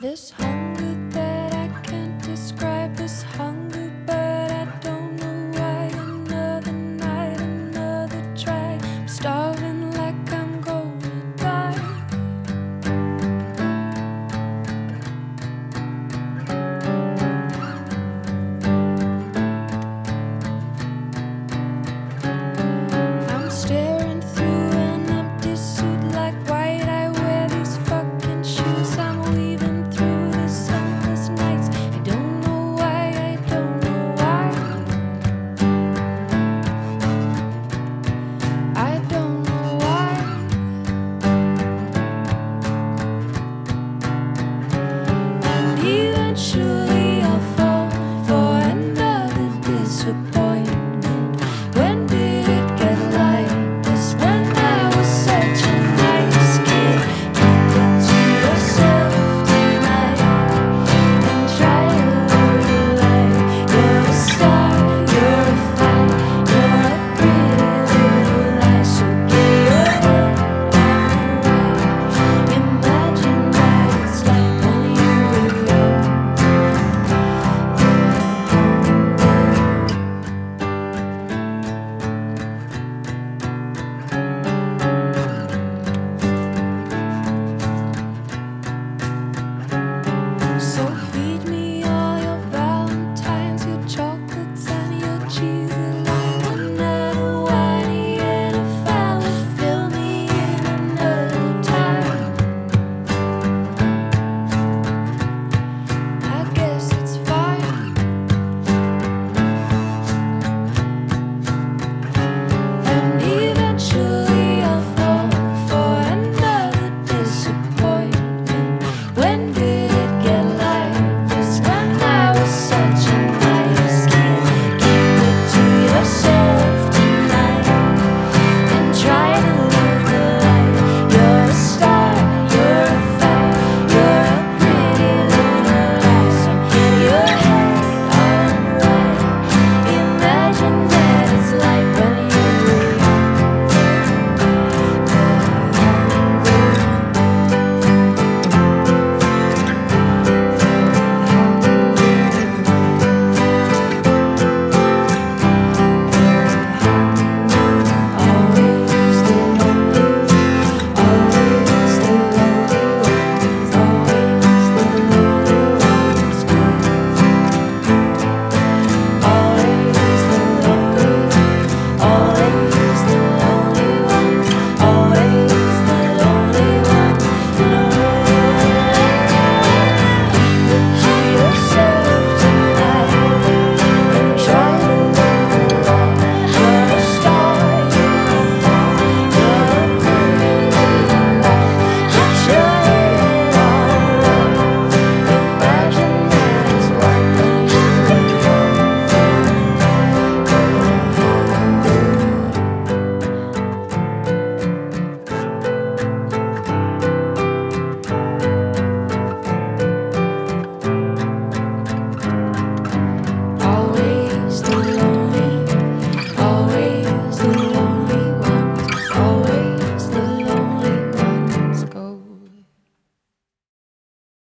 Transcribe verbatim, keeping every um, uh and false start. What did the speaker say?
This hunger that I can't describe, this hunger, but I don't know why. Another night, another try. I'm starving like I'm gonna die. I'm staring through an empty suit like white. I wear these fucking shoes. I'm weaving through the sunless nights. I don't know why, I don't know why. I don't know why. And eventually